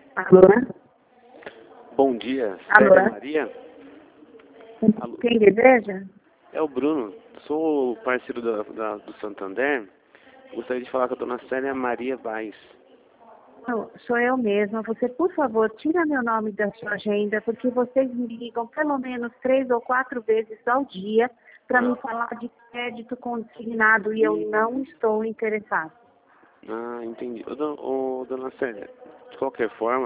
Alô? Bom dia, Alô? Célia Maria? Alô? Quem deseja? É o Bruno, sou parceiro do Santander. Gostaria de falar com a dona Célia Maria Vaz. Não, sou eu mesma. Você, por favor, tira meu nome da sua agenda, porque vocês me ligam pelo menos 3 ou 4 vezes ao dia para me falar de crédito consignado e eu não estou interessada. Ah, entendi. Ô, dona Célia, de qualquer forma,